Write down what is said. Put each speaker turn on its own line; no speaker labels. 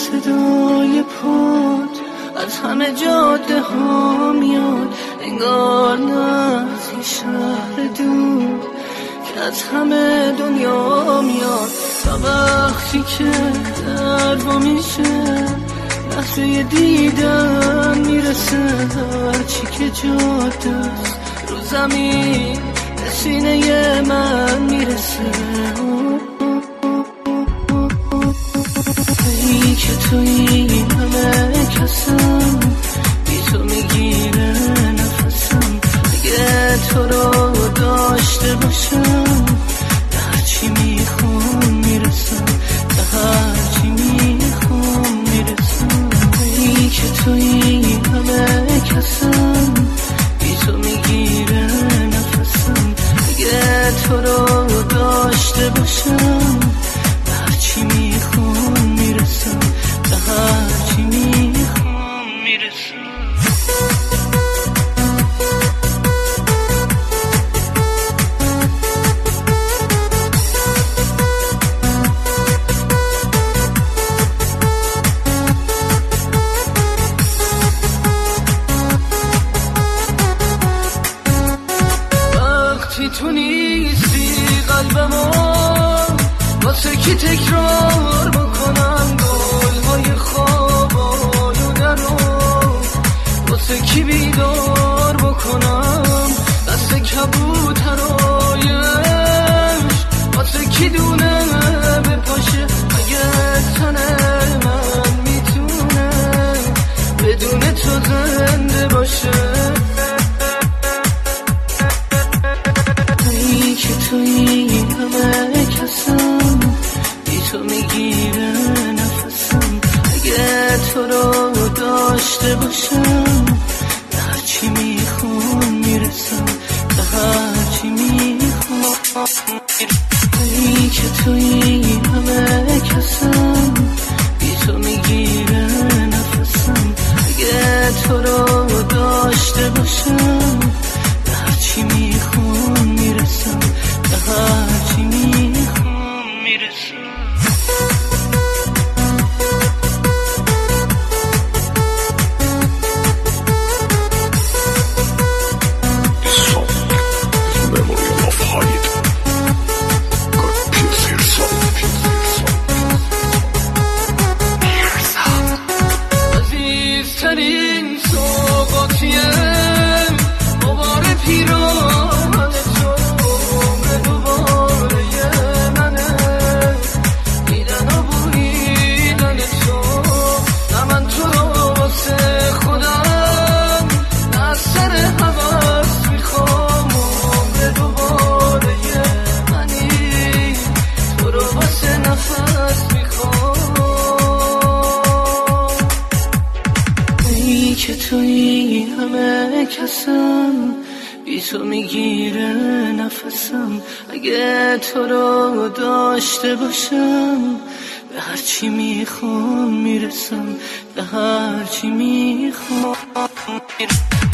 صدای پاد از همه جاده ها میاد، انگار نه از این شهر دور که از همه دنیا میاد. تا وقتی که در وا میشه لحظه دیدن میرسه، هرچی که جاده است رو زمین به سینه من میرسه. ای که توی همه کسم، بی تو میگیره نفسم. اگه تو رو داشته باشم به هرچی میخوام میرسم، به هرچی میخوام میرسم. ای که توی همه کسم، بی تو میگیره نفسم. اگه تو رو داشته باشم به هرچی میخوام میرسم، به هرچی میخوام میرسم. وقتی تو نیستی قلبمو واسه کی تکرار بکنم، گلهای خواب آلوده رو واسه کی بیدار بکنم، دست کبوترایش واسه کی دونه بپاشه. اگه تن من میتونه بدون تو زنده باشه. ای که توی همه کسم، بی تو میگیره نفسم. اگه تو رو داشته باشم به هرچی میخوام میرسم، به هرچی میخوام. ای که توی همه کسم، بی تو میگیره نفسم. اگه تو رو داشته باشم به هرچی میخوام میرسم، به هرچی میخوام میرسم. عزیزترین سوقاتیه مبار پیران تو، عمر دوباره منه دیدن و بویدن تو. نه من تو رو واسه خودم، نه از سر حوض میخوام، عمر دوباره منی تو رو واسه نفس میخوام. ای که توی همه کسم، بی تو میگیره نفسم. اگه تو رو داشته باشم به هرچی میخوام میرسم، به هرچی میخوام.